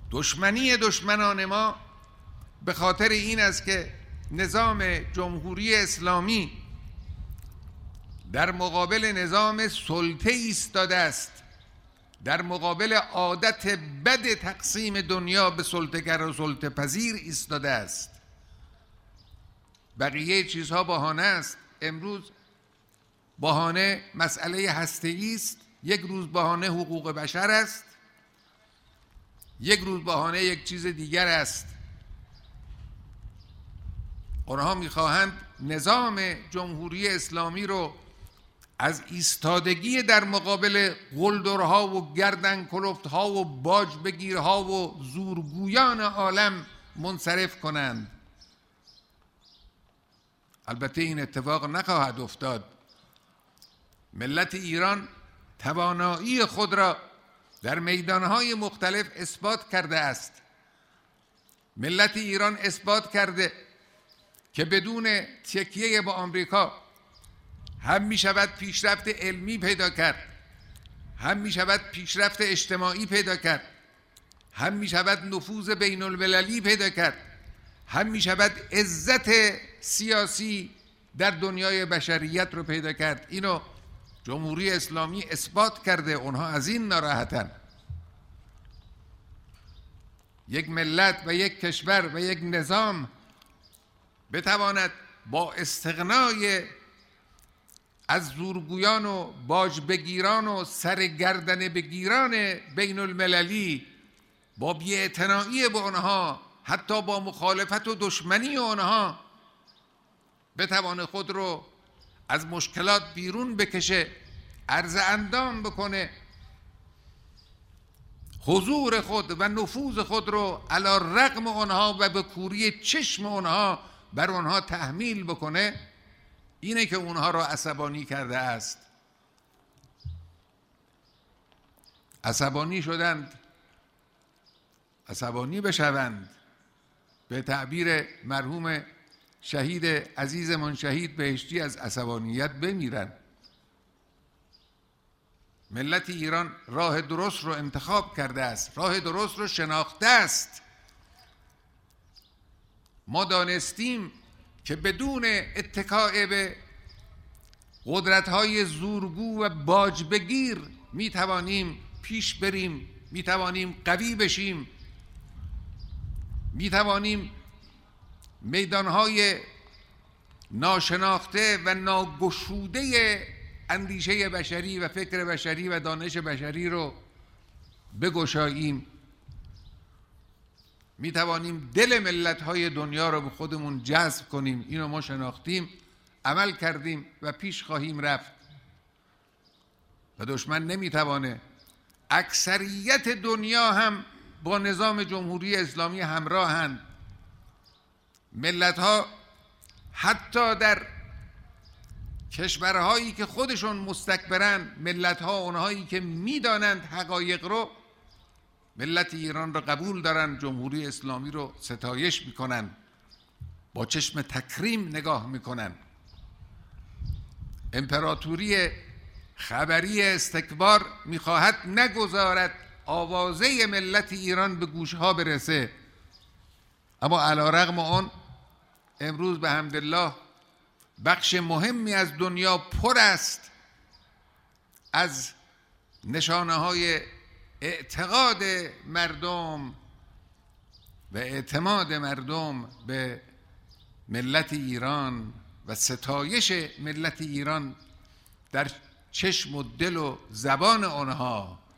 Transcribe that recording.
دشمنی دشمنان ما به خاطر این است که نظام جمهوری اسلامی در مقابل نظام سلطه ایستاده است، در مقابل عادت بد تقسیم دنیا به سلطه‌گر و سلطه پذیر ایستاده است. بقیه چیزها بهانه است. امروز بهانه مسئله هسته‌ای است، یک روز بهانه حقوق بشر است، یک روز بهانه یک چیز دیگر است. آنها می‌خواهند نظام جمهوری اسلامی رو از ایستادگی در مقابل قلدرها و گردن کلفت‌ها و باج بگیرها و زورگویان عالم منصرف کنند. البته این اتفاق نخواهد افتاد. ملت ایران توانایی خود را در میدانهای مختلف اثبات کرده است. ملت ایران اثبات کرده که بدون تکیه به آمریکا هم می شود پیشرفت علمی پیدا کرد، هم می شود پیشرفت اجتماعی پیدا کرد، هم می شود نفوذ بین المللی پیدا کرد، هم می شود عزت سیاسی در دنیای بشریت رو پیدا کرد. اینو جمهوری اسلامی اثبات کرده. اونها از این ناراحتن. یک ملت و یک کشور و یک نظام بتواند با استغنای از زورگویان و باج بگیران و سرگردن بگیران بین المللی، با بی‌اعتنایی به آنها، حتی با مخالفت و دشمنی آنها، بتوانه خود رو از مشکلات بیرون بکشه، عرض اندام بکنه، حضور خود و نفوذ خود رو علی رغم آنها و به کوری چشم آنها بر آنها تحمیل بکنه. اینه که اونها را عصبانی کرده است. عصبانی شدند، عصبانی بشوند. به تعبیر مرحوم شهید عزیزمان شهید بهشتی، از عصبانیت بمیرن. ملت ایران راه درست رو انتخاب کرده است، راه درست رو شناخته است. ما دانستیم که بدون اتکاء به قدرت‌های زورگو و باج بگیر می‌توانیم پیش بریم، می‌توانیم قوی بشیم، می‌توانیم میدان‌های ناشناخته و ناگشوده اندیشه بشری و فکر بشری و دانش بشری رو بگشاییم. می‌توانیم دل ملت‌های دنیا رو به خودمون جذب کنیم. اینو ما شناختیم، عمل کردیم و پیش خواهیم رفت و دشمن نمیتوانه. اکثریت دنیا هم با نظام جمهوری اسلامی همراهند. ملت‌ها حتی در کشورهایی که خودشون مستکبرن، ملت‌ها اونهایی که میدانند حقایق رو، ملت ایران رو قبول دارن، جمهوری اسلامی رو ستایش میکنن، با چشم تکریم نگاه میکنن. امپراتوری خبری استکبار میخواهد نگذارد آوازه ملت ایران به گوشها برسه، اما علی رغم آن امروز به حمدالله بخش مهمی از دنیا پر است از نشانه های اعتقاد مردم و اعتماد مردم به ملت ایران و ستایش ملت ایران در چشم و دل و زبان آنها.